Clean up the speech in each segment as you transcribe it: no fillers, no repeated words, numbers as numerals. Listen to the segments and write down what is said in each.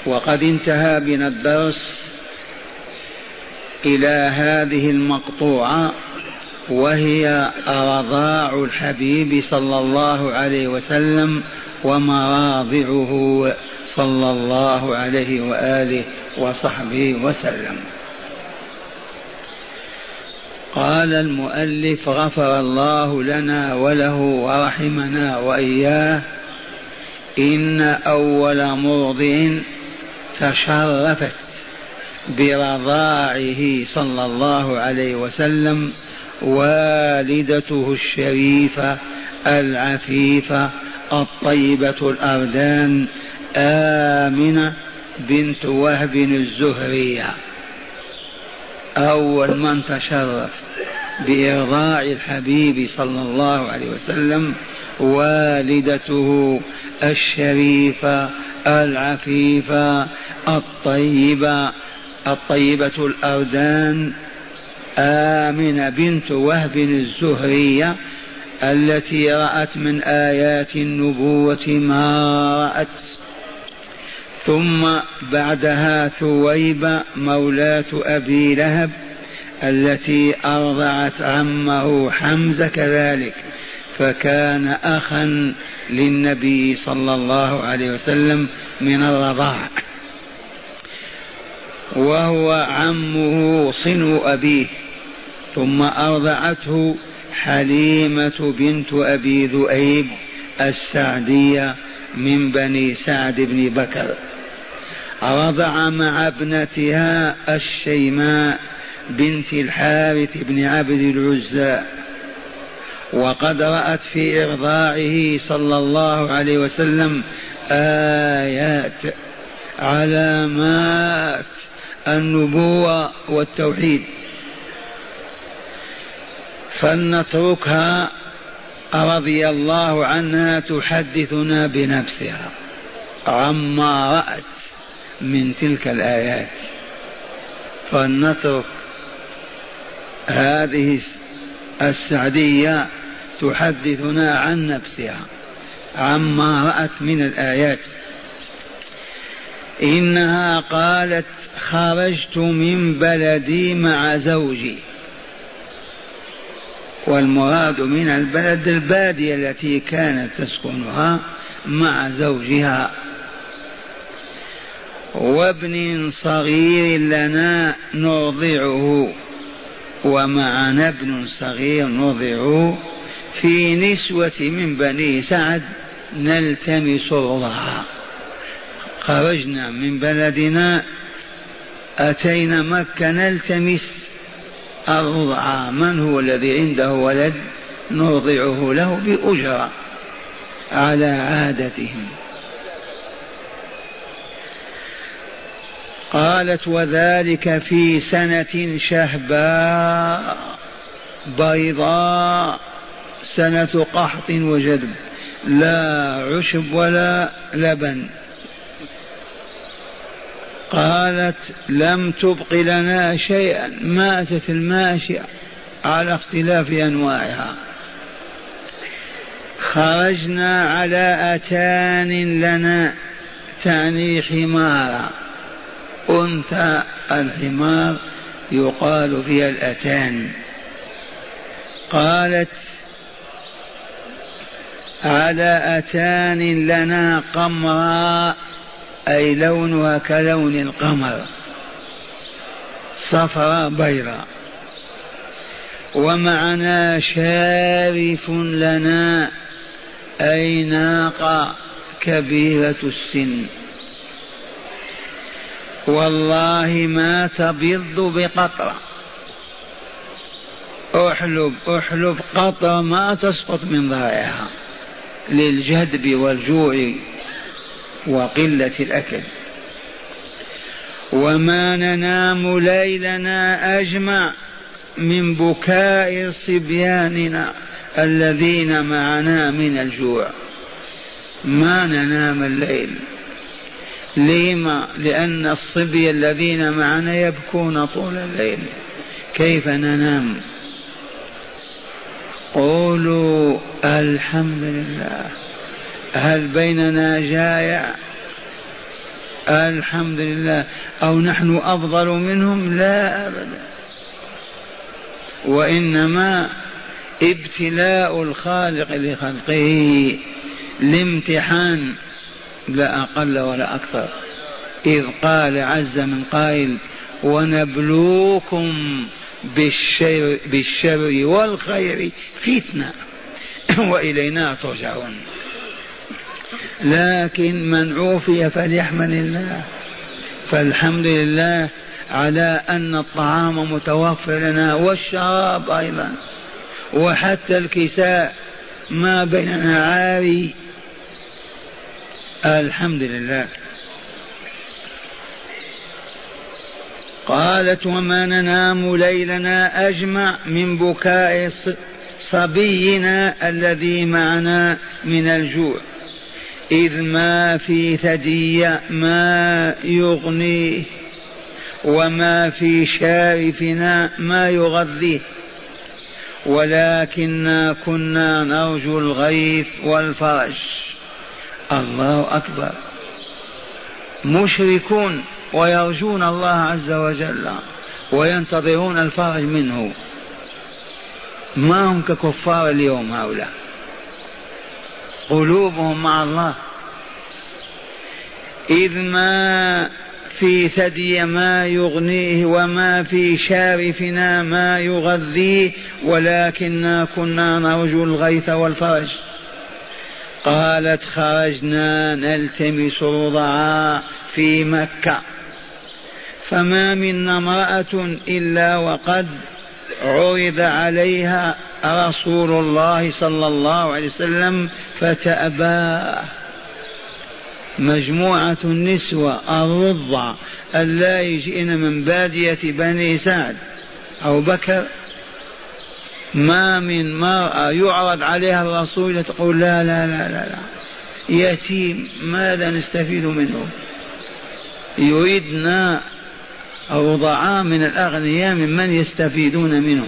وقد انتهى بنا الدرس إلى هذه المقطوعة، وهي رضاع الحبيب صلى الله عليه وسلم ومراضعه صلى الله عليه وآله وصحبه وسلم. قال المؤلف غفر الله لنا وله ورحمنا وإياه: إن أول مرضع تشرفت برضاعه صلى الله عليه وسلم والدته الشريفة العفيفة الطيبة الأردان آمنة بنت وهب الزهرية. أول من تشرف بإرضاع الحبيب صلى الله عليه وسلم والدته الشريفة العفيفة الطيبة الأردان آمنة بنت وهب الزهرية، التي رأت من آيات النبوة ما رأت. ثم بعدها ثويبة مولاة أبي لهب التي أرضعت عمه حمزة كذلك، فكان أخا للنبي صلى الله عليه وسلم من الرضاع، وهو عمه صنو أبيه. ثم أرضعته حليمة بنت أبي ذؤيب السعدية من بني سعد بن بكر، رضع مع ابنتها الشيماء بنت الحارث بن عبد العزى. وقد رأت في إرضاعه صلى الله عليه وسلم آيات علامات النبوة والتوحيد، فلنتركها رضي الله عنها تحدثنا بنفسها عما رأت من تلك الآيات. فلنترك هذه السعدية تحدثنا عن نفسها عما رأت من الآيات. إنها قالت: خرجت من بلدي مع زوجي. والمراد من البلد البادية التي كانت تسكنها مع زوجها، وابن صغير لنا نرضعه، ومعنا ابن صغير نرضعه، في نسوة من بني سعد نلتمس الرضاعة. خرجنا من بلدنا أتينا مكة نلتمس الرضاعة، من هو الذي عنده ولد نرضعه له بأجرة على عادتهم. قالت: وذلك في سنة شهباء بيضاء، سنة قحط وجدب، لا عشب ولا لبن. قالت: لم تبق لنا شيئا، ماتت الماشية على اختلاف أنواعها. خرجنا على أتان لنا، تعني حمارا، أنثى الحمار يقال فيها الأتان. قالت: على أتان لنا قمراء، أي لونها كلون القمر، صفراء بيضاء. ومعنا شارف لنا، أي ناقة كبيرة السن. والله ما تبض بقطرة، أحلب قطرة ما تسقط من ضائعها للجدب والجوع وقلة الأكل. وما ننام ليلنا أجمع من بكاء صبياننا الذين معنا من الجوع، ما ننام الليل. لما؟ لأن الصبي الذين معنا يبكون طول الليل، كيف ننام؟ قولوا الحمد لله. هل بيننا جائع؟ الحمد لله، أو نحن أفضل منهم؟ لا أبدا، وإنما ابتلاء الخالق لخلقه لامتحان، لا أقل ولا أكثر. إذ قال عز من قائل: ونبلوكم بالشر والخير فتنة وإلينا ترجعون. لكن من عوفي فليحمد الله، فالحمد لله على أن الطعام متوفر لنا والشراب أيضا، وحتى الكساء ما بيننا عاري، الحمد لله. قالت: وما ننام ليلنا أجمع من بكاء صبينا الذي معنا من الجوع، إذ ما في ثدي ما يغنيه وما في شارفنا ما يغذيه، ولكننا كنا نرجو الغيث والفرج. الله أكبر، مشركون ويرجون الله عز وجل وينتظرون الفرج منه، ما هم ككفار اليوم هؤلاء، قلوبهم مع الله. إذ ما في ثدي ما يغنيه وما في شارفنا ما يغذيه، ولكننا كنا نرجو الغيث والفرج. قالت: خرجنا نلتمس رضعا في مكة، فما منا امرأة إلا وقد عرض عليها رسول الله صلى الله عليه وسلم فتأباه. مجموعة النسوة الرضع اللائي جئن من بادية بني سعد أو بكر، ما من مرأة يعرض عليها الرسول تقول لا لا لا لا لا، يتيم ماذا نستفيد منه؟ يريدنا رضعاء من الأغنياء ممن يستفيدون منه.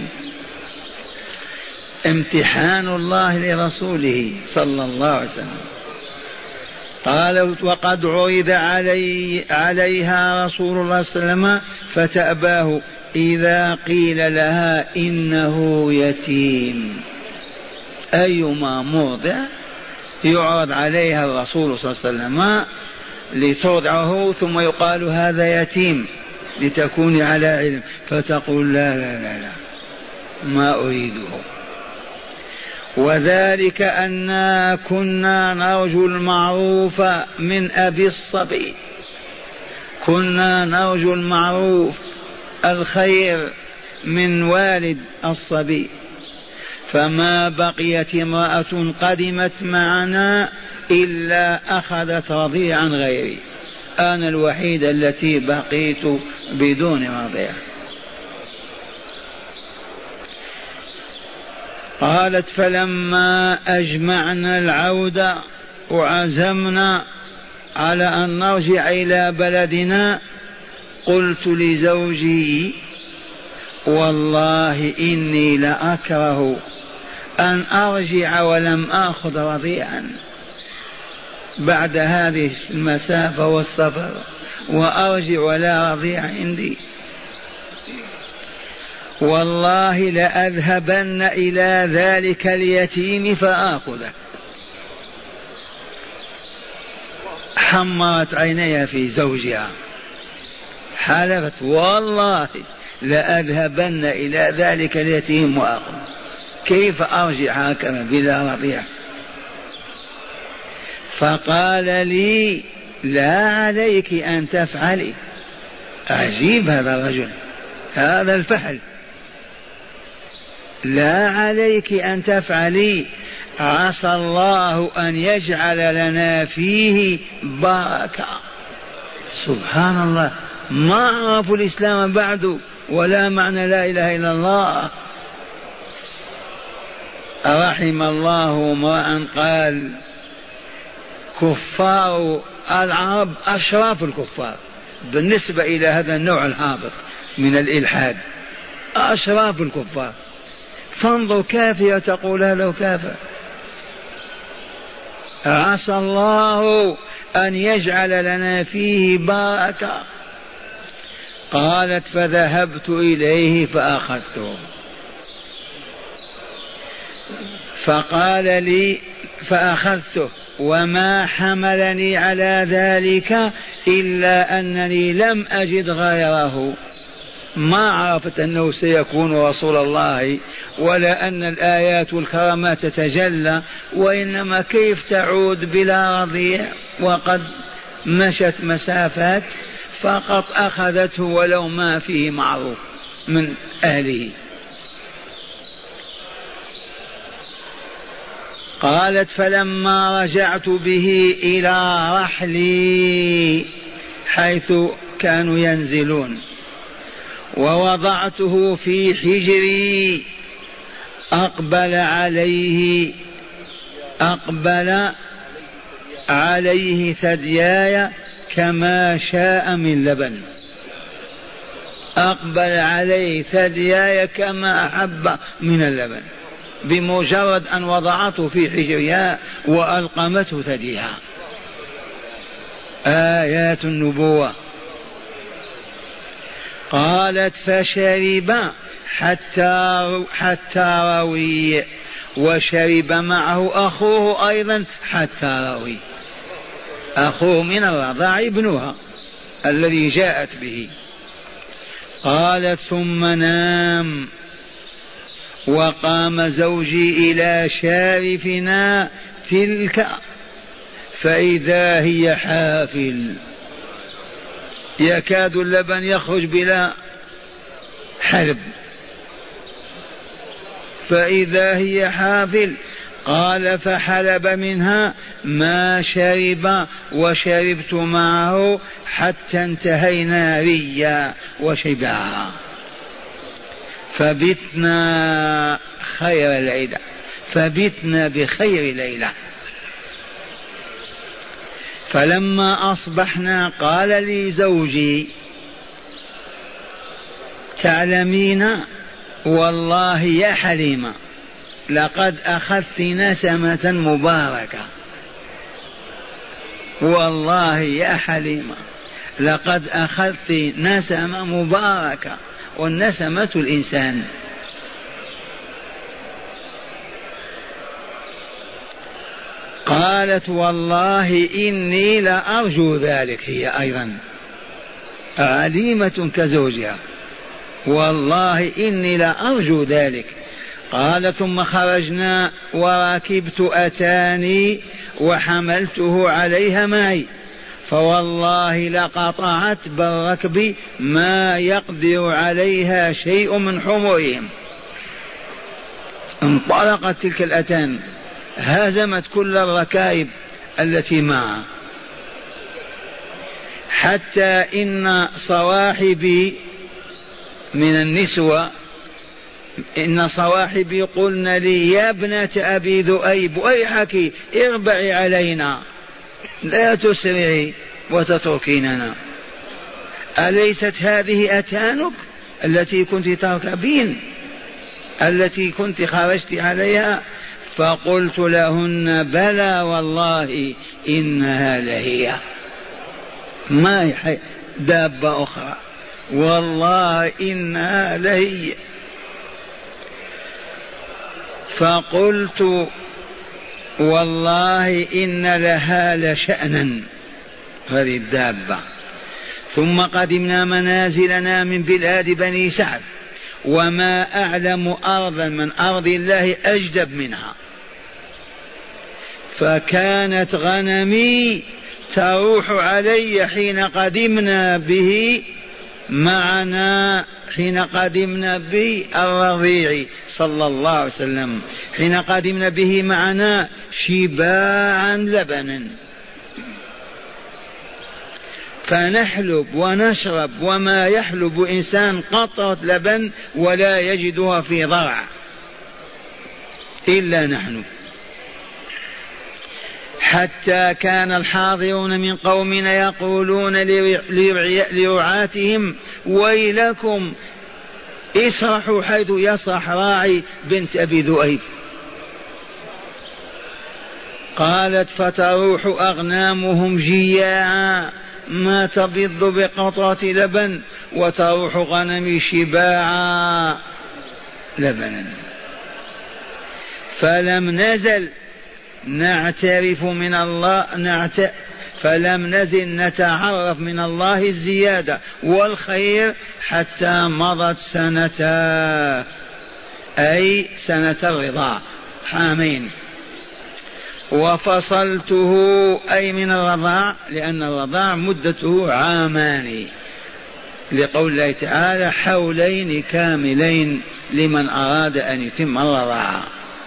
امتحان الله لرسوله صلى الله عليه وسلم. قالت: وقد عرض عليها رسول الله صلى الله عليه وسلم فتأباه إذا قيل لها إنه يتيم. أيما مرضع يعرض عليها الرسول صلى الله عليه وسلم لترضعه ثم يقال هذا يتيم لتكوني على علم، فتقول لا لا لا لا ما أريده. وذلك أننا كنا نرجو المعروف من أبي الصبي، كنا نرجو المعروف الخير من والد الصبي، فما بقيت امرأة قدمت معنا إلا أخذت رضيعا غيري، أنا الوحيدة التي بقيت بدون رضيع. قالت: فلما أجمعنا العودة وعزمنا على أن نرجع إلى بلدنا، قلت لزوجي: والله إني لأكره أن أرجع ولم آخذ رضيعا بعد هذه المسافة والسفر، وأرجع ولا رضيع عندي، والله لأذهبن إلى ذلك اليتيم فآخذه. حمرت عينيها في زوجها، حلفت: والله لأذهبن إلى ذلك اليتيم وآخذه، كيف أرجع هكذا بلا رضيع؟ فقال لي: لا عليك أن تفعلي. عجيب هذا الرجل، هذا الفحل. لا عليك أن تفعلي، عسى الله أن يجعل لنا فيه بركة. سبحان الله، ما عرفوا الإسلام بعد ولا معنى لا إله إلا الله. رحم الله امرأ قال: كفار العرب أشراف الكفار بالنسبة إلى هذا النوع الهابط من الإلحاد، أشراف الكفار. فانظر كافر تقول هذا كافر، عسى الله أن يجعل لنا فيه بركة. قالت فذهبت إليه فأخذته، فقال لي فأخذته، وما حملني على ذلك إلا أنني لم أجد غيره. ما عرفت أنه سيكون رسول الله ولا أن الآيات والكرامات تتجلى، وإنما كيف تعود بلا رضيع وقد مشت مسافات، فقط أخذته ولو ما فيه معروف من أهله. قالت فلما رجعت به إلى رحلي حيث كانوا ينزلون ووضعته في حجري أقبل عليه ثدياي كما شاء من لبن. أقبل عليه ثدياي كما أحب من اللبن، بمجرد أن وضعته في حجرها وألقمته ثديها. آيات النبوة. قالت فشرب حتى روي، وشرب معه أخوه أيضا حتى روي، أخوه من الرضاع ابنها الذي جاءت به. قالت ثم نام، وقام زوجي إلى شارفنا تلك فإذا هي حافل، يكاد اللبن يخرج بلا حلب، فإذا هي حافل. قال فحلب منها ما شرب وشربت معه حتى انتهينا ريا وشبعها، فبتنا خير ليلة، فبتنا بخير ليلة. فلما أصبحنا قال لي زوجي تعلمين والله يا حليمة لقد أخذت نسمة مباركة، والله يا حليمة لقد أخذت نسمة مباركة، والنسمة الإنسان. قالت والله إني لأرجو ذلك، هي أيضا عليمة كزوجها، والله إني لأرجو ذلك. قال ثم خرجنا وركبت أتاني وحملته عليها معي، فوالله لقطعت بالركب ما يقدر عليها شيء من حمرهم. انطلقت تلك الأتان، هزمت كل الركائب التي معها، حتى إن صواحبي من النسوة إن صواحبي قلن لي يا ابنة أبي ذؤيب ويحك اربعي علينا لا تسرعي وتتركيننا، أليست هذه أتانك التي كنت تركبين التي كنت خرجت عليها؟ فقلت لهن بلى والله إنها لهي، ما دابة أخرى، والله إنها لهي. فقلت والله إن لها لشأنا هذه الدابة. ثم قدمنا منازلنا من بلاد بني سعد، وما أعلم أرضا من أرض الله أجدب منها، فكانت غنمي تروح علي حين قدمنا به معنا، حين قدمنا به الرضيع صلى الله عليه وسلم، حين قدمنا به معنا شباعا لبنا، فنحلب ونشرب وما يحلب إنسان قطرة لبن ولا يجدها في ضرع إلا نحن. حتى كان الحاضرون من قومنا يقولون لرعاتهم ويلكم اسرحوا حيث يسرح راعي بنت أبي ذؤيب، قالت فتروح أغنامهم جياعا ما تبض بقطرة لبن وتروح غنمي شباعا لبنا. فلم نزل نعترف من الله فلم نزل نتعرف من الله الزيادة والخير حتى مضت سنتا، أي سنة الرضاع، عامين. وفصلته أي من الرضاع، لأن الرضاع مدته عامان، لقول الله تعالى حولين كاملين لمن أراد أن يتم الرضاعة.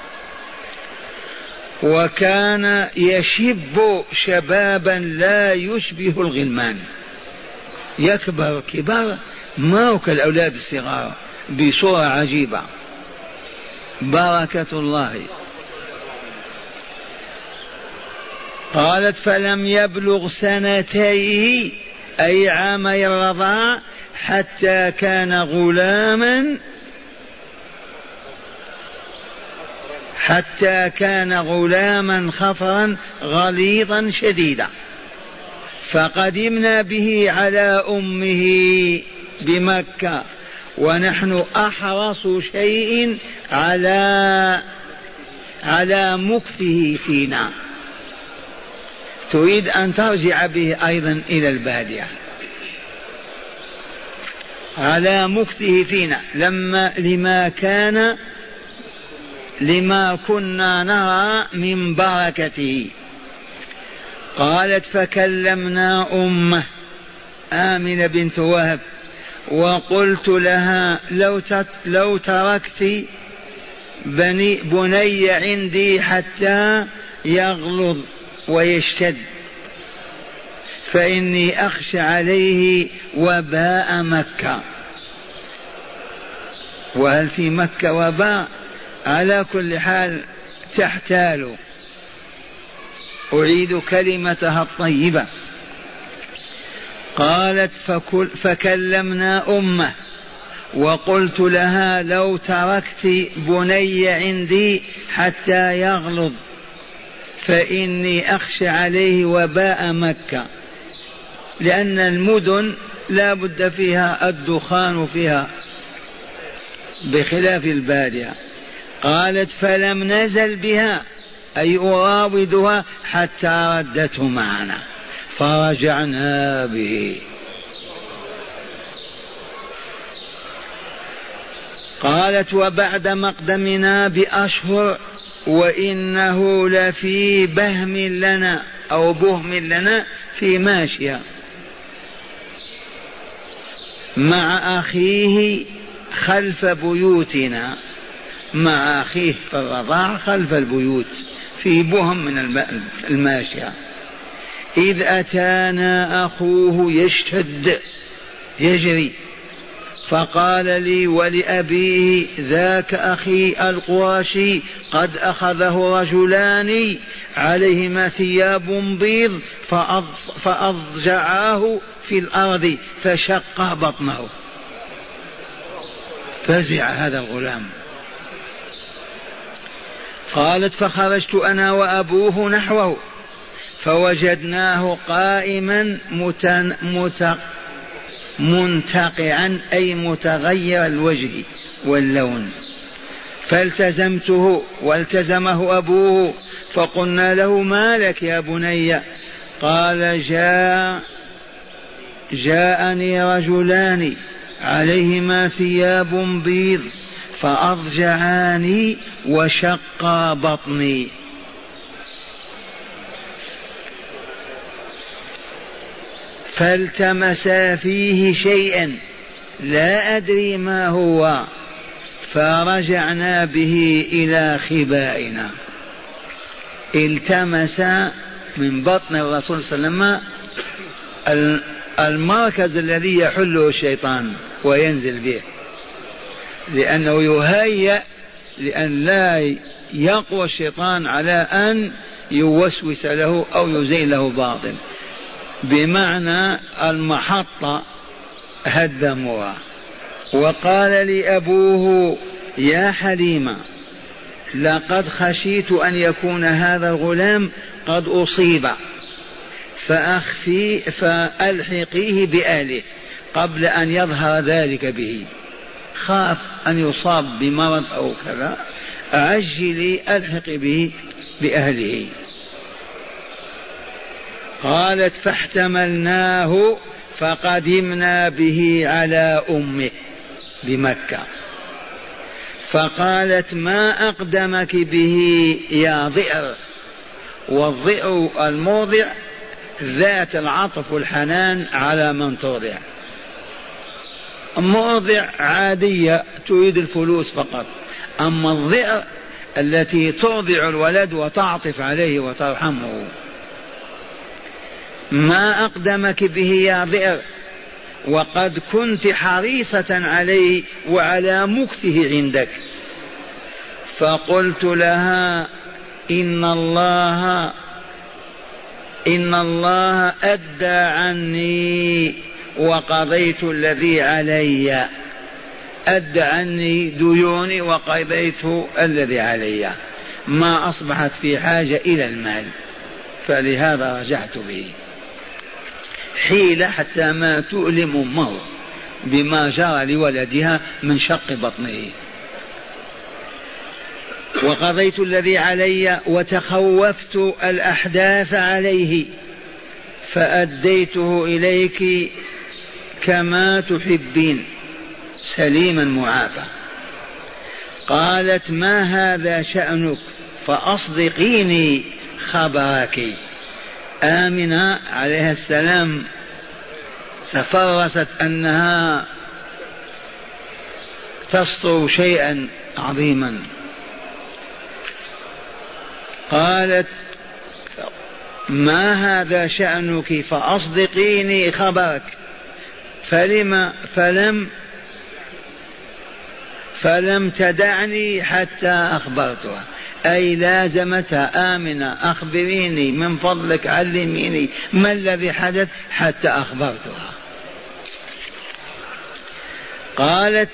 وكان يشب شبابا لا يشبه الغلمان، يكبر كبار ما هو كالأولاد الصغار بصورة عجيبة، بركة الله. قالت فلم يبلغ سنتيه أي عامي الرضاع حتى كان غلاما خفرا غليظا شديدا. فقدمنا به على أمه بمكة ونحن أحرص شيء على مكثه فينا، تريد أن ترجع به أيضا إلى البادية، على مكثه فينا لما كنا نرى من بركته. قالت فكلمنا أمه آمنة بنت وهب وقلت لها لو تركت بني عندي حتى يغلظ ويشتد فإني أخشى عليه وباء مكة. وهل في مكة وباء؟ على كل حال تحتال. أعيد كلمتها الطيبة. قالت فكلمنا أمه وقلت لها لو تركت بني عندي حتى يغلظ فإني أخشى عليه وباء مكة، لأن المدن لا بد فيها الدخان فيها بخلاف البادية. قالت فلم نزل بها أي أراودها حتى ردته معنا فرجعنا به. قالت وبعد مقدمنا بأشهر وإنه لفي بهم لنا أو بهم لنا في ماشية مع أخيه خلف بيوتنا، مع أخيه في الرضاع خلف البيوت في بهم من الماشية. إذ أتانا أخوه يشتد يجري فقال لي ولأبيه ذاك أخي القرشي قد أخذه رجلان عليهما ثياب بيض فأضجعاه في الأرض فشق بطنه. فزع هذا الغلام. قالت فخرجت أنا وأبوه نحوه فوجدناه قائما منتقعا أي متغير الوجه واللون، فالتزمته والتزمه أبوه فقلنا له ما لك يا بني؟ قال جاءني رجلان عليهما ثياب بيض فأضجعاني وشقا بطني. فالتمسا فيه شيئا لا أدري ما هو فرجعنا به إلى خبائنا. التمس من بطن الرسول صلى الله عليه وسلم المركز الذي يحله الشيطان وينزل به، لأنه يهيأ لأن لا يقوى الشيطان على أن يوسوس له أو يزين له باطل، بمعنى المحطة هدموها. وقال لأبوه يا حليمة لقد خشيت أن يكون هذا الغلام قد أصيب فألحقيه بأهله قبل أن يظهر ذلك به، خاف أن يصاب بمرض أو كذا، عجلي ألحق به بأهله. قالت فاحتملناه فقدمنا به على أمه بمكة، فقالت ما أقدمك به يا ضئر. والضئر المرضع ذات العطف والحنان على من ترضع، مرضع عادية تريد الفلوس فقط، أما الضئر التي ترضع الولد وتعطف عليه وترحمه. ما أقدمك به يا ضئر وقد كنت حريصة عليه وعلى مكثه عندك. فقلت لها إن الله أدى عني وقضيت الذي علي، أدى عني ديوني وقضيت الذي علي، ما أصبحت في حاجة إلى المال، فلهذا رجعت به. حيلة حتى ما تؤلم أمه بما جرى لولدها من شق بطنه. وقضيت الذي علي وتخوفت الأحداث عليه فأديته إليك كما تحبين سليما معافى. قالت ما هذا شأنك فأصدقيني خبرك. آمنة عليها السلام تفرست أنها تسطر شيئا عظيما. قالت ما هذا شأنك فأصدقيني خبرك. فلم تدعني حتى أخبرتها، أي لازمتها آمنة أخبريني من فضلك علميني ما الذي حدث حتى أخبرتها. قالت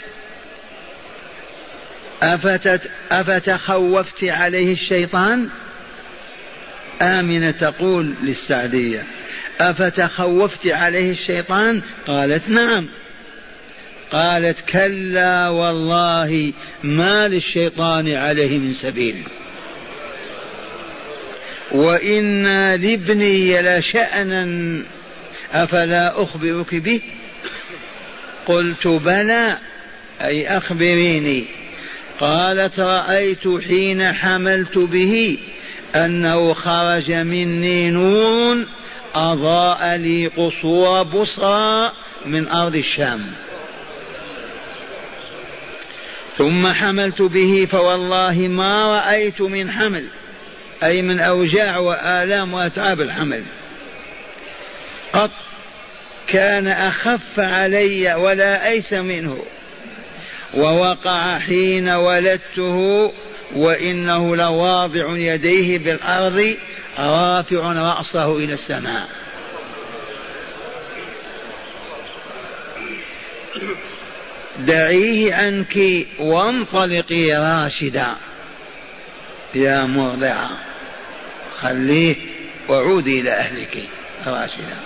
أفتخوفت عليه الشيطان؟ آمنة تقول للسعدية أفتخوفت عليه الشيطان؟ قالت نعم. قالت كلا والله ما للشيطان عليه من سبيل، وإن لابني لشأنا أفلا أخبرك به؟ قلت بلى، أي أخبريني. قالت رأيت حين حملت به أنه خرج مني نور أضاء لي قصور بصرى من أرض الشام، ثم حملت به فوالله ما رأيت من حمل، أي من أوجاع وآلام وأتعاب الحمل، قط كان أخف علي ولا أيس منه. ووقع حين ولدته وإنه لواضع يديه بالأرض رافع رأسه إلى السماء. دعيه عنك وانطلقي راشدا يا مرضعة، خليه وعودي إلى أهلك راشدا.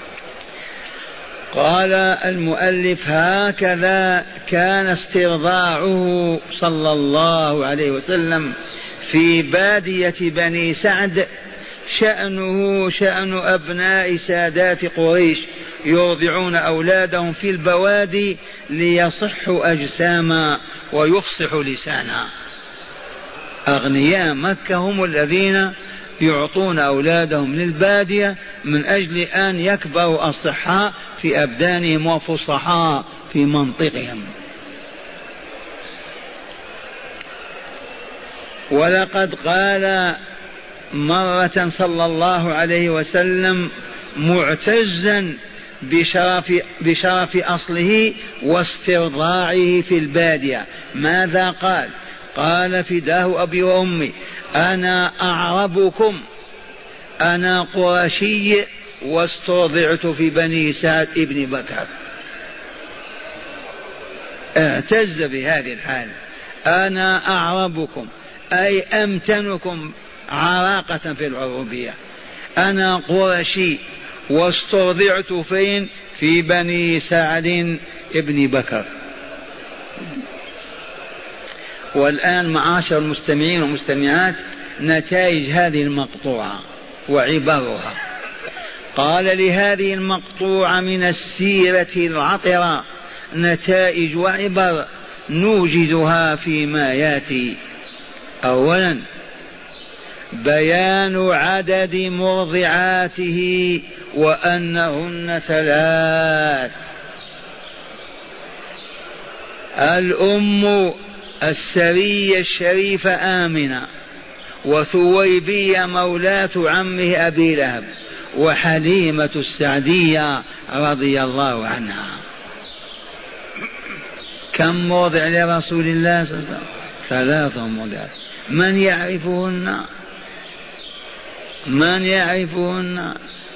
قال المؤلف هكذا كان استرضاعه صلى الله عليه وسلم في بادية بني سعد، شأنه شأن أبناء سادات قريش يرضعون أولادهم في البوادي ليصحوا أجساما ويفصحوا لسانا. أغنياء مكة هم الذين يعطون أولادهم للبادية من أجل أن يكبروا أصحاء في أبدانهم وفصحاء في منطقهم. ولقد قال مرة صلى الله عليه وسلم معتزا بشرف أصله واسترضاعه في البادية، ماذا قال؟ قال فداه أبي وأمي أنا أعربكم، أنا قرشي واسترضعت في بني سعد ابن بكر. اعتز بهذه الحال، أنا أعربكم أي أمتنكم عراقة في العروبية. أنا قرشي واسترضعت فين؟ في بني سعد ابن بكر. والآن معاشر المستمعين والمستمعات نتائج هذه المقطوعة وعبرها. قال لهذه المقطوعة من السيرة العطرة نتائج وعبر نوجدها فيما ياتي. أولا بيان عدد مرضعاته وأنهن 3: الأم السرية الشريفة آمنة، وثويبية مولاة عمه أبي لهب، وحليمة السعدية رضي الله عنها. كم موضع لرسول الله صلى الله عليه وسلم؟ 3 موضعات. من يعرفهن؟ من يعرفهن؟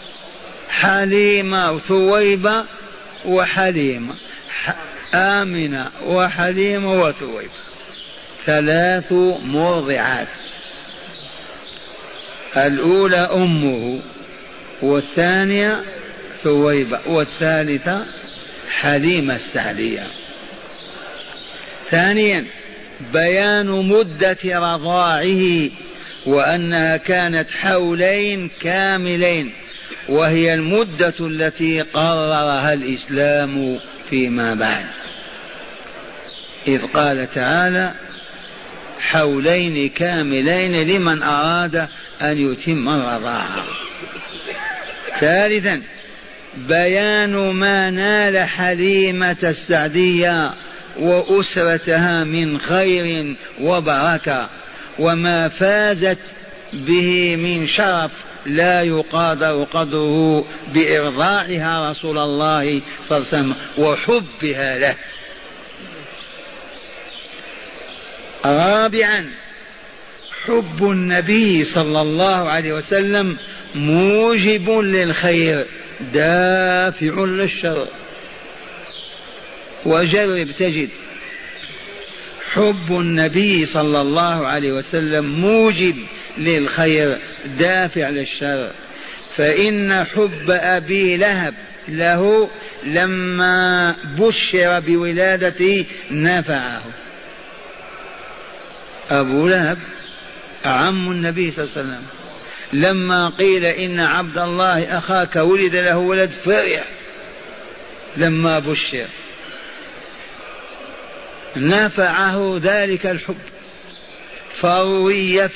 حليمة وثويبة وحليمة، آمنة وحليمة وثويبة، 3 مرضعات. الأولى أمه، والثانية ثويبة، والثالثة حليمة السعدية. ثانيا بيان مدة رضاعه وأنها كانت حولين كاملين، وهي المدة التي قررها الإسلام فيما بعد، إذ قال تعالى: حولين كاملين لمن أراد أن يتم الرضاعة. ثالثا بيان ما نال حليمة السعدية وأسرتها من خير وبركة، وما فازت به من شرف لا يقادر قدره بإرضاعها رسول الله صلى الله عليه وسلم وحبها له. رابعا حب النبي صلى الله عليه وسلم موجب للخير دافع للشر. وجرب تجد حب النبي صلى الله عليه وسلم موجب للخير دافع للشر. فإن حب أبي لهب له لما بشر بولادته نفعه. أبو لهب عم النبي صلى الله عليه وسلم، لما قيل إن عبد الله أخاك ولد له ولد فرح لما بشر، نفعه ذلك الحب. فرؤي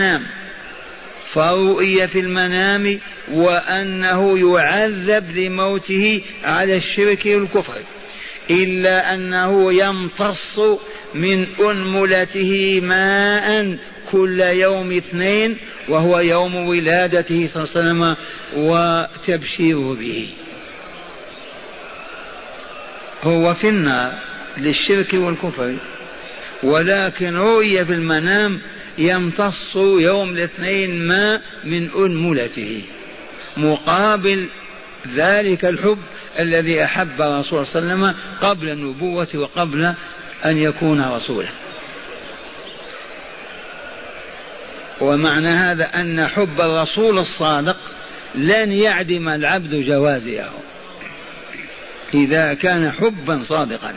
في المنام وأنه يعذب لموته على الشرك والكفر، إلا أنه يمتص من أنملته ماء كل يوم 2، وهو يوم ولادته صلى الله عليه وسلم وتبشيره به. هو في النار للشرك والكفر، ولكن رؤي في المنام يمتص يوم الاثنين ماء من أنملته مقابل ذلك الحب الذي أحب رسول صلى الله عليه وسلم قبل النبوة وقبل أن يكون رسولا. ومعنى هذا أن حب الرسول الصادق لن يعدم العبد جوازه إذا كان حبا صادقا.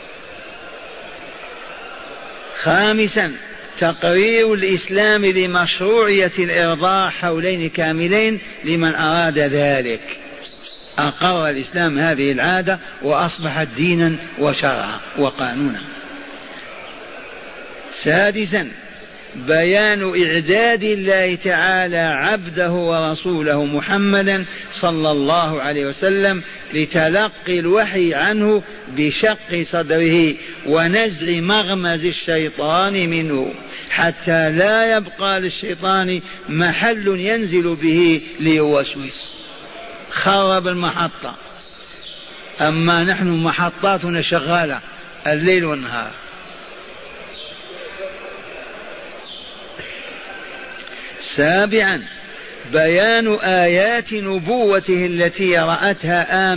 خامسا تقرير الإسلام لمشروعية الإرضاع حولين كاملين لمن أراد ذلك. أقر الإسلام هذه العادة وأصبحت دينا وشرعا وقانونا. سادسا بيان إعداد الله تعالى عبده ورسوله محمدا صلى الله عليه وسلم لتلقي الوحي عنه بشق صدره ونزع مغمز الشيطان منه، حتى لا يبقى للشيطان محل ينزل به ليوسوس. خرب المحطة، أما نحن محطاتنا شغالة الليل والنهار. سابعا بيان آيات نبوته التي رأتها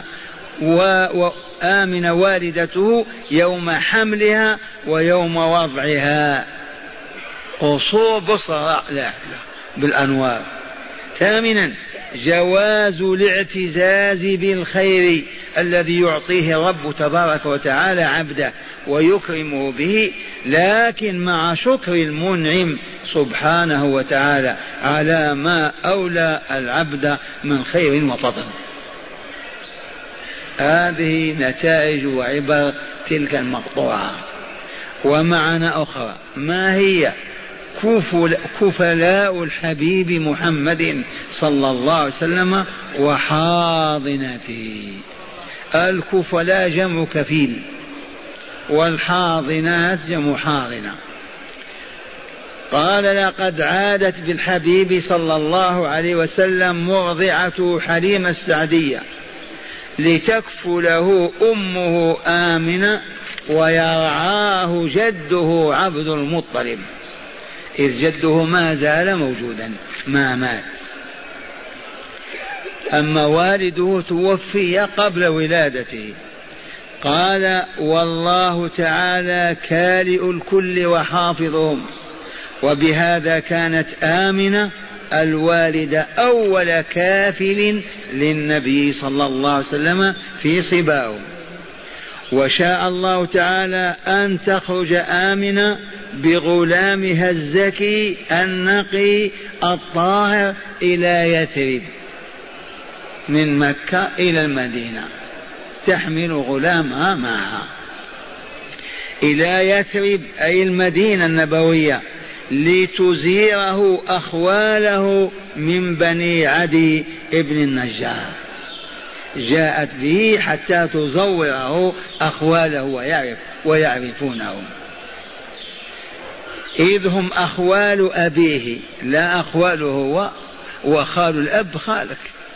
آمنة والدته يوم حملها ويوم وضعها. قصور بصراء لا بالأنوار. ثامنا جواز الاعتزاز بالخير الذي يعطيه الرب تبارك وتعالى عبده ويكرمه به، لكن مع شكر المنعم سبحانه وتعالى على ما أولى العبد من خير وفضل. هذه نتائج وعبر تلك المقطوعة. ومعنى أخرى، ما هي؟ كفلاء الحبيب محمد صلى الله عليه وسلم وحاضنته. الكفلاء جمع كفيل، والحاضنات جمع حاضنة. قال لقد عادت بالحبيب صلى الله عليه وسلم مرضعته حليمة السعدية لتكفله أمه آمنة ويرعاه جده عبد المطلب، إذ جده ما زال موجودا ما مات، أما والده توفي قبل ولادته. قال والله تعالى كالئ الكل وحافظهم، وبهذا كانت آمنة الوالدة أول كافل للنبي صلى الله عليه وسلم في صباه. وشاء الله تعالى أن تخرج آمنة بغلامها الزكي النقي الطاهر إلى يثرب من مكة إلى المدينة، تحمل غلامها معها إلى يثرب أي المدينة النبوية لتزيره أخواله من بني عدي ابن النجار. جاءت به حتى تزوره أخواله ويعرفونه، إذ هم أخوال أبيه لا أخواله هو، وخال الأب خالك،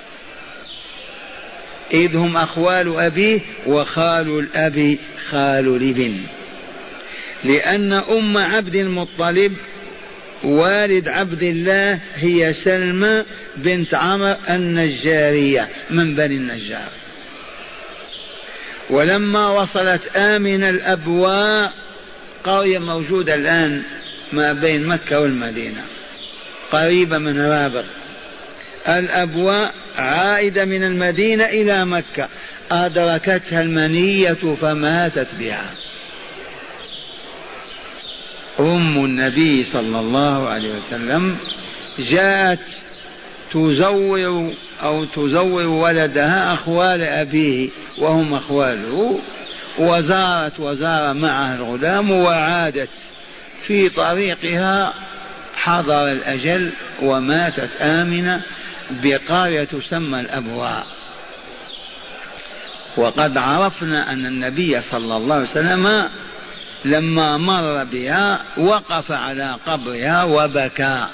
إذ هم أخوال أبيه وخال الأب خال الابن. لأن أم عبد المطلب والد عبد الله هي سلمى بنت عمرو النجارية من بني النجار. ولما وصلت آمنة الأبواء، قرية موجودة الآن ما بين مكة والمدينة قريبة من رابغ، الأبواء عائدة من المدينة إلى مكة، أدركتها المنية فماتت بها. أم النبي صلى الله عليه وسلم جاءت تزور ولدها أخوال أبيه وهم أخواله، وزار معها الغلام، وعادت في طريقها حضر الأجل وماتت آمنة بقرية تسمى الأبواء. وقد عرفنا أن النبي صلى الله عليه وسلم لما مر بها وقف على قبرها وبكى،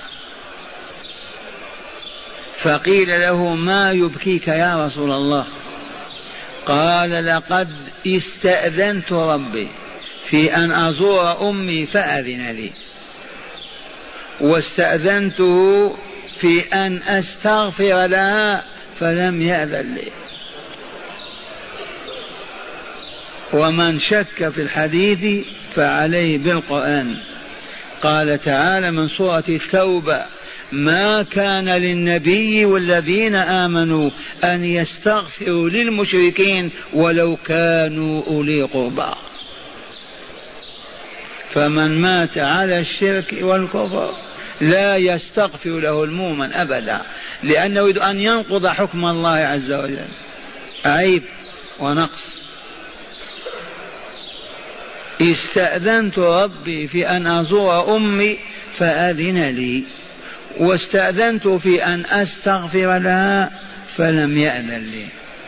فقيل له ما يبكيك يا رسول الله؟ قال لقد استأذنت ربي في أن أزور أمي فأذن لي، واستأذنته في أن أستغفر لها فلم يأذن لي. ومن شك في الحديث فعليه بالقرآن. قال تعالى من سورة التوبة ما كان للنبي والذين آمنوا أن يستغفروا للمشركين ولو كانوا أولي قربى. فمن مات على الشرك والكفر لا يستغفر له المؤمن أبدا، لأنه يريد أن ينقض حكم الله عز وجل، عيب ونقص. استأذنت ربي في أن أزور أمي فأذن لي، واستأذنت في أن أستغفر لها فلم يأذن لي.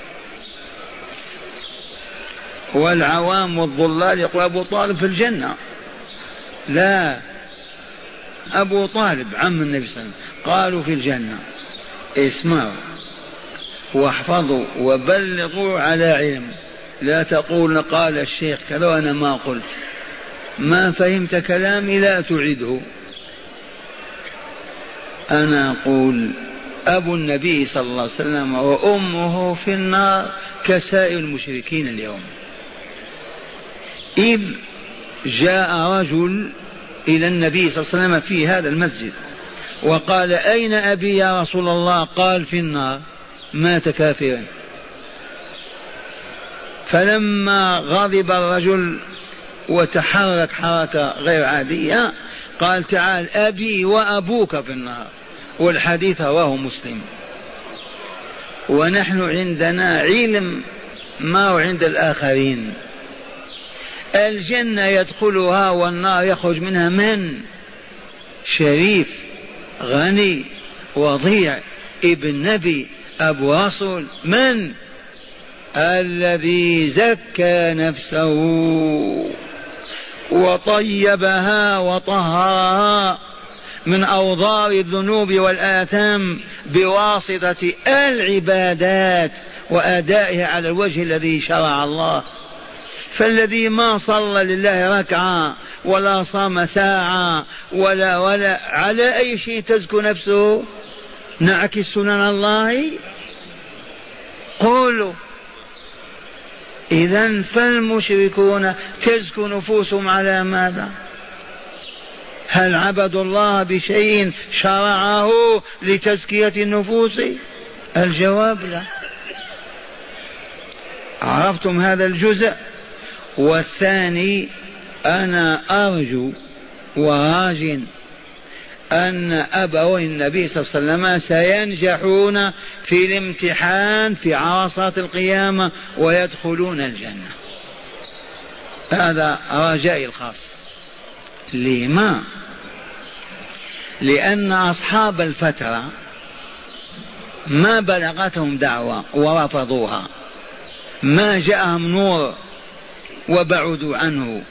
والعوام والضلال يقول أبو طالب في الجنة، لا، أبو طالب عم النبي صلى الله عليه وسلم قالوا في الجنة. اسمعوا واحفظوا وبلغوا على علم، لا تقول قال الشيخ كذا وأنا ما قلت، ما فهمت كلامي لا تعيده. أنا أقول أبو النبي صلى الله عليه وسلم وأمه في النار كسائر المشركين اليوم. إذ جاء رجل إلى النبي صلى الله عليه وسلم في هذا المسجد وقال أين أبي يا رسول الله؟ قال في النار، مات كافرا. فلما غضب الرجل وتحرك حركة غير عادية قال تعال أبي وأبوك في النار، والحديث رواه مسلم. ونحن عندنا علم ما هو عند الآخرين. الجنة يدخلها والنار يخرج منها من؟ شريف غني وضيع ابن نبي أبو رسول. من؟ الذي زكى نفسه وطيبها وطهرها من أوضار الذنوب والآثام بواسطة العبادات وأدائها على الوجه الذي شرع الله. فالذي ما صلى لله ركعة ولا صام ساعة ولا على أي شيء تزكو نفسه؟ نعكس سنن الله؟ قولوا. إذن فالمشركون تزكو نفوسهم على ماذا؟ هل عبدوا الله بشيء شرعه لتزكية النفوس؟ الجواب لا. عرفتم هذا الجزء؟ والثاني أنا أرجو وراج أن أبوي النبي صلى الله عليه وسلم سينجحون في الامتحان في عرصات القيامة ويدخلون الجنة. هذا رجائي الخاص. لما؟ لأن أصحاب الفترة ما بلغتهم دعوة ورفضوها، ما جاءهم نور وبعدوا عنه،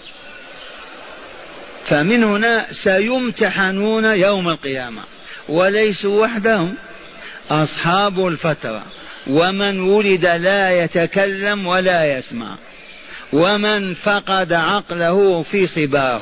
فمن هنا سيمتحنون يوم القيامة. وليسوا وحدهم، أصحاب الفترة ومن ولد لا يتكلم ولا يسمع ومن فقد عقله في صباه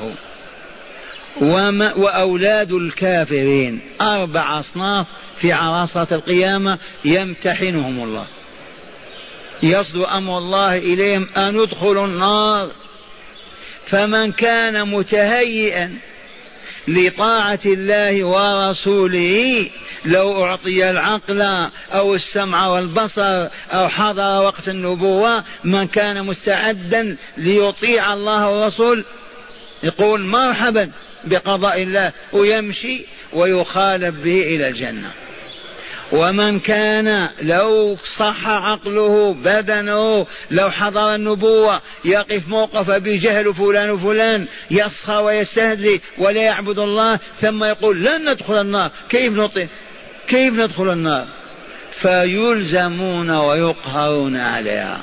وأولاد الكافرين، 4 أصناف في عرصات القيامة يمتحنهم الله. يصدر أمر الله إليهم أن ادخلوا النار. فمن كان متهيئا لطاعة الله ورسوله لو أعطي العقل أو السمع والبصر أو حضر وقت النبوة، من كان مستعدا ليطيع الله والرسول يقول مرحبا بقضاء الله ويمشي ويخالف به إلى الجنة. ومن كان لو صح عقله بدنه لو حضر النبوة يقف موقف بجهل فلان وفلان، يسخى ويستهزئ ولا يعبد الله، ثم يقول لن ندخل النار. كيف ندخل النار؟ فيلزمون ويقهرون عليها.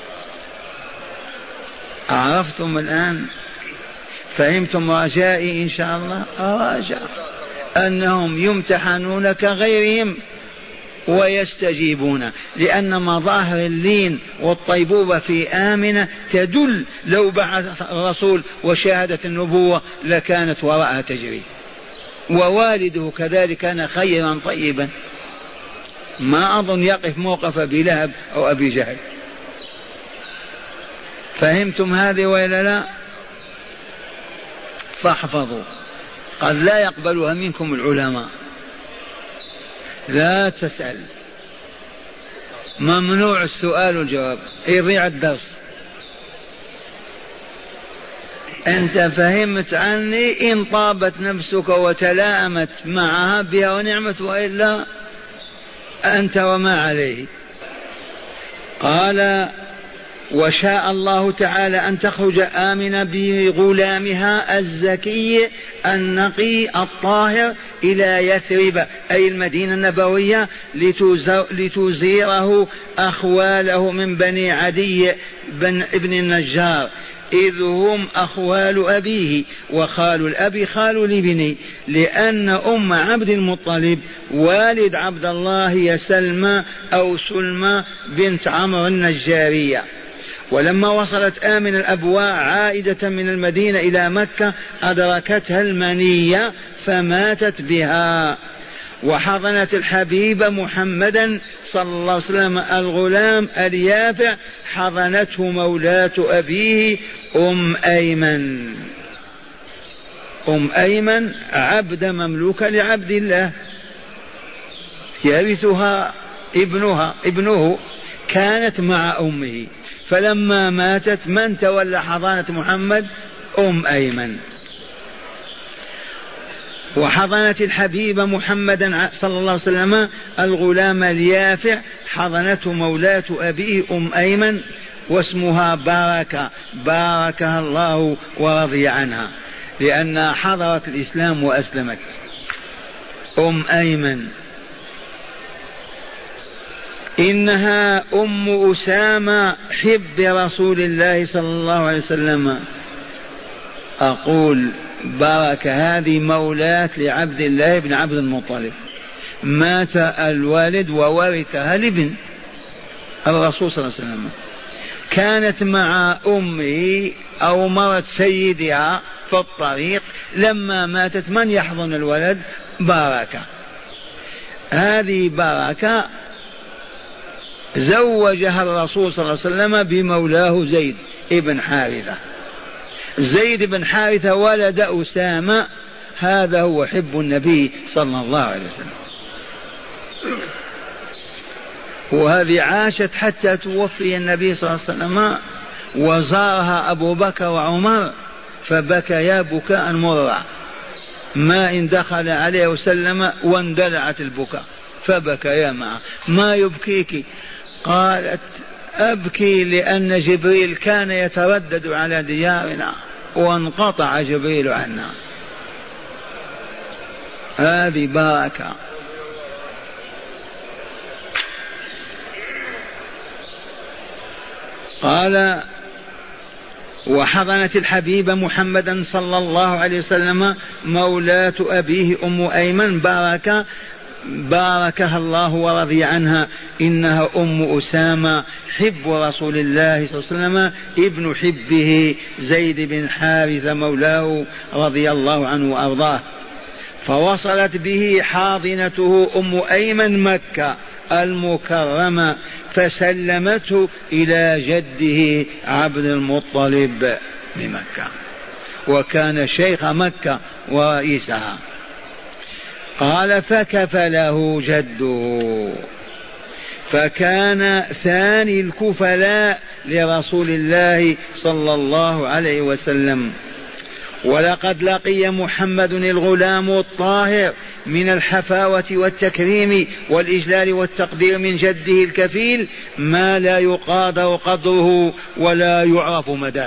عرفتم الآن؟ فهمتم رجائي إن شاء الله؟ أراجع أنهم يمتحنون كغيرهم ويستجيبون، لأن مظاهر اللين والطيبوبة في آمنة تدل لو بعث الرسول وشاهدة النبوة لكانت وراءها تجري. ووالده كذلك كان خيرا طيبا، ما أظن يقف موقف أبي لهب أو أبي جهل. فهمتم هذه وإلا لا؟ فاحفظوا، قد لا يقبلها منكم العلماء. لا تسأل، ممنوع السؤال والجواب، يضيع الدرس. أنت فهمت عني إن طابت نفسك وتلائمت معها بها ونعمت، وإلا أنت وما عليه. قال وشاء الله تعالى أن تخرج آمنة بغلامها الزكي النقي الطاهر إلى يثرب أي المدينة النبوية لتزيره أخواله من بني عدي بن ابن النجار، إذ هم أخوال أبيه وخال الأب خال الابن، لأن أم عبد المطلب والد عبد الله هي سلمى أو سلمى بنت عمرو النجارية. ولما وصلت آمنة الأبواء عائدة من المدينة إلى مكة أدركتها المنية فماتت بها، وحضنت الحبيب محمدا صلى الله عليه وسلم الغلام اليافع، حضنته مولاة أبيه أم أيمن. أيمن عبد مملوكة لعبد الله يرثها ابنه كانت مع أمه، فلما ماتت من تولى حضانة محمد؟ أيمن. وحضنت الحبيب محمدا صلى الله عليه وسلم الغلام اليافع، حضنته مولاة أبيه أيمن، واسمها باركة، باركها الله ورضي عنها لأنها حضرت الإسلام وأسلمت. أيمن إنها أسامة حب رسول الله صلى الله عليه وسلم. أقول بركة هذه مولاة لعبد الله بن عبد المطلب، مات الوالد وورثها الابن الرسول صلى الله عليه وسلم. كانت مع أمه أو مرت سيدها في الطريق، لما ماتت من يحضن الولد؟ بركة. هذه بركة زوجها الرسول صلى الله عليه وسلم بمولاه زيد بن حارثة. زيد بن حارثة ولد أسامة، هذا هو حب النبي صلى الله عليه وسلم. وهذه عاشت حتى توفي النبي صلى الله عليه وسلم، وزارها أبو بكر وعمر فبكيا بكاء مرا، ما إن دخل عليه وسلم واندلعت البكاء فبكيا معه. ما يبكيك؟ قالت أبكي لأن جبريل كان يتردد على ديارنا وانقطع جبريل عنا. هذه بركة. قال وحضنت الحبيب محمدا صلى الله عليه وسلم مولاة أبيه أيمن باركة، باركها الله ورضي عنها. إنها أسامة حب رسول الله صلى الله عليه وسلم ابن حبه زيد بن حارثة مولاه رضي الله عنه وأرضاه. فوصلت به حاضنته أيمن مكة المكرمة، فسلمته إلى جده عبد المطلب بمكة، وكان شيخ مكة ورئيسها. قال فكفله جده، فكان ثاني الكفلاء لرسول الله صلى الله عليه وسلم. ولقد لقي محمد الغلام الطاهر من الحفاوة والتكريم والإجلال والتقدير من جده الكفيل ما لا يقادر قدره ولا يعرف مداه،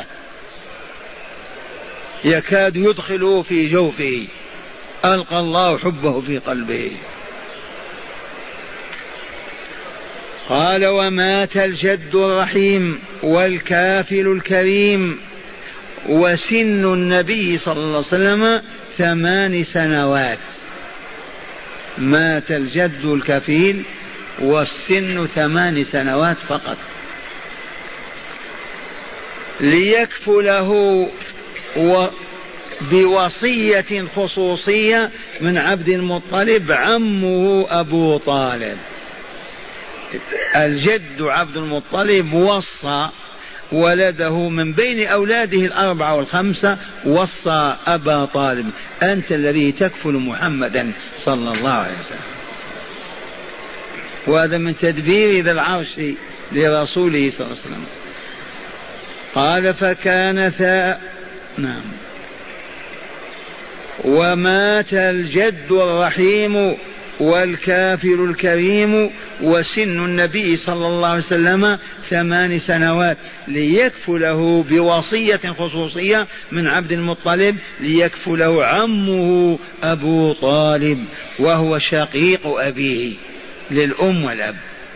يكاد يدخله في جوفه، ألقى الله حبه في قلبه. قال ومات الجد الرحيم والكافل الكريم وسن النبي صلى الله عليه وسلم 8 سنوات. مات الجد الكفيل والسن 8 سنوات فقط. ليكفله بوصية خصوصية من عبد المطلب عمه أبو طالب. الجد عبد المطلب وصى ولده من بين أولاده 4 و5، وصى أبا طالب أنت الذي تكفل محمدا صلى الله عليه وسلم. وهذا من تدبير ذي العرش لرسوله صلى الله عليه وسلم. قال فكان نعم. ومات الجد الرحيم والكافر الكريم وسن النبي صلى الله عليه وسلم 8 سنوات. ليكفله بوصية خصوصية من عبد المطلب، ليكفله عمه أبو طالب وهو شقيق أبيه للأم والأب.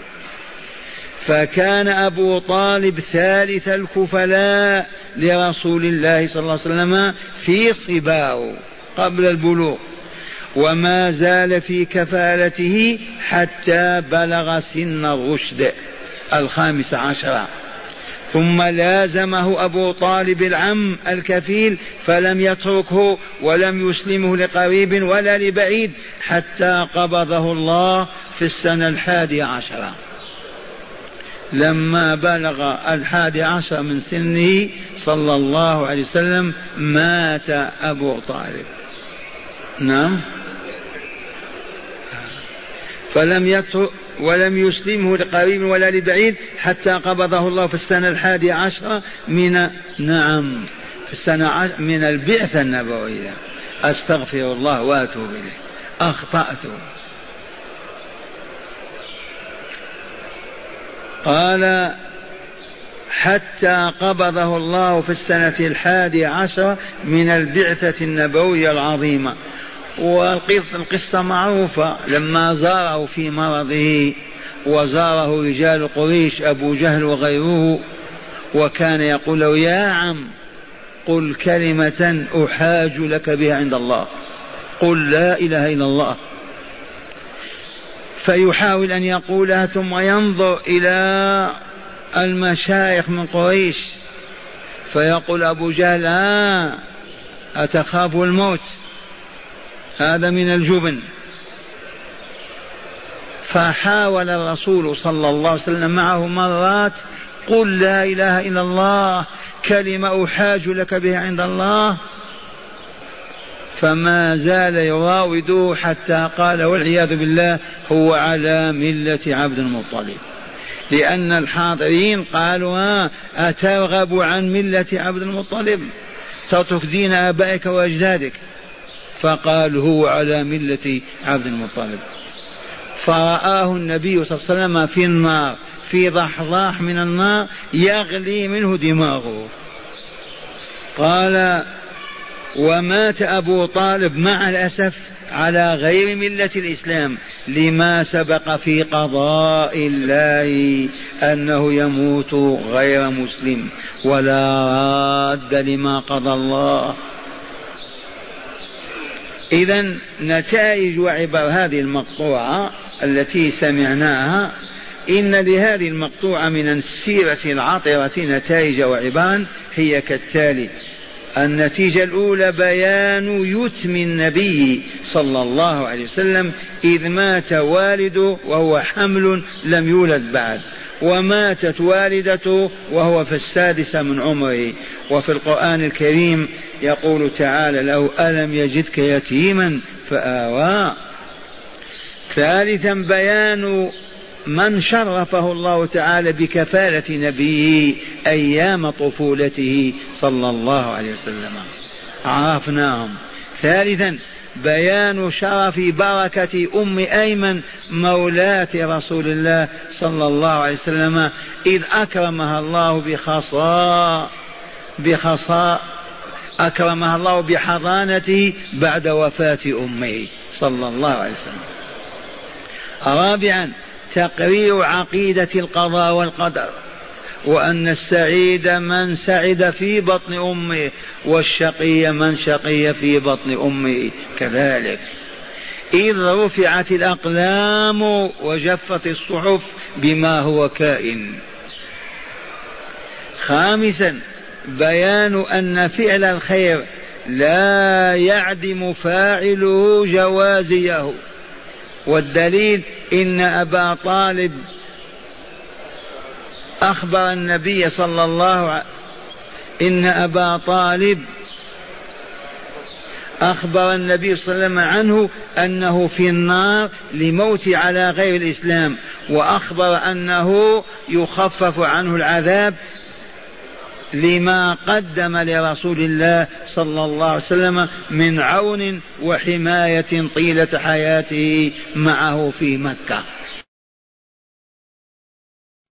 فكان أبو طالب ثالث الكفلاء لرسول الله صلى الله عليه وسلم في صباه قبل البلوغ، وما زال في كفالته حتى بلغ سن الرشد 15. ثم لازمه أبو طالب العم الكفيل فلم يتركه ولم يسلمه لقريب ولا لبعيد حتى قبضه الله في السنة 11. لما بلغ 11 من سنه صلى الله عليه وسلم مات أبو طالب. نعم. فلم يترك ولم يسلمه لقريب ولا لبعيد حتى قبضه الله في السنة 11 من البعثة النبوية. أستغفر الله وأتوب إليه، أخطأت. قال حتى قبضه الله في السنة 11 من البعثة النبوية العظيمة. والقصة معروفة، لما زاره في مرضه وزاره رجال قريش أبو جهل وغيره، وكان يقول له يا عم قل كلمة أحاج لك بها عند الله، قل لا إله إلا الله. فيحاول أن يقولها ثم ينظر إلى المشايخ من قريش فيقول أبو جهل أتخاف الموت؟ هذا من الجبن. فحاول الرسول صلى الله عليه وسلم معه مرات قل لا إله إلا الله، كلمة أحاج لك بها عند الله، فما زال يراوده حتى قال والعياذ بالله هو على ملة عبد المطلب. لأن الحاضرين قالوا أترغب عن ملة عبد المطلب، تترك دين آبائك وأجدادك؟ فقال هو على ملة عبد المطلب. فرآه النبي صلى الله عليه وسلم في النار، في ضحضاح من النار يغلي منه دماغه. قال ومات أبو طالب مع الأسف على غير ملة الإسلام، لما سبق في قضاء الله أنه يموت غير مسلم ولا راد لما قضى الله. إذن نتائج وعبر هذه المقطوعة التي سمعناها، إن لهذه المقطوعة من السيرة العطرة نتائج وعبرا هي كالتالي: النتيجة الأولى بيان يتم النبي صلى الله عليه وسلم إذ مات والده وهو حمل لم يولد بعد، وماتت والدته وهو في 6 من عمره. وفي القرآن الكريم يقول تعالى له ألم يجدك يتيما فآوى. ثالثا بيان من شرفه الله تعالى بكفالة نبيه أيام طفولته صلى الله عليه وسلم، عرفناهم. ثالثا بيان شرف بركة أم أيمن مولاة رسول الله صلى الله عليه وسلم إذ أكرمها الله أكرمها الله بحضانته بعد وفاة أمه صلى الله عليه وسلم. رابعا تقرير عقيدة القضاء والقدر، وأن السعيد من سعد في بطن أمه والشقي من شقي في بطن أمه كذلك، إذ رفعت الأقلام وجفت الصحف بما هو كائن. خامسا بيان أن فعل الخير لا يعدم فاعله جوازيه، والدليل إن أبا طالب أخبر النبي صلى الله عليه وسلم عنه أنه في النار لموت على غير الإسلام، وأخبر أنه يخفف عنه العذاب لما قدم لرسول الله صلى الله عليه وسلم من عون وحماية طيلة حياته معه في مكة.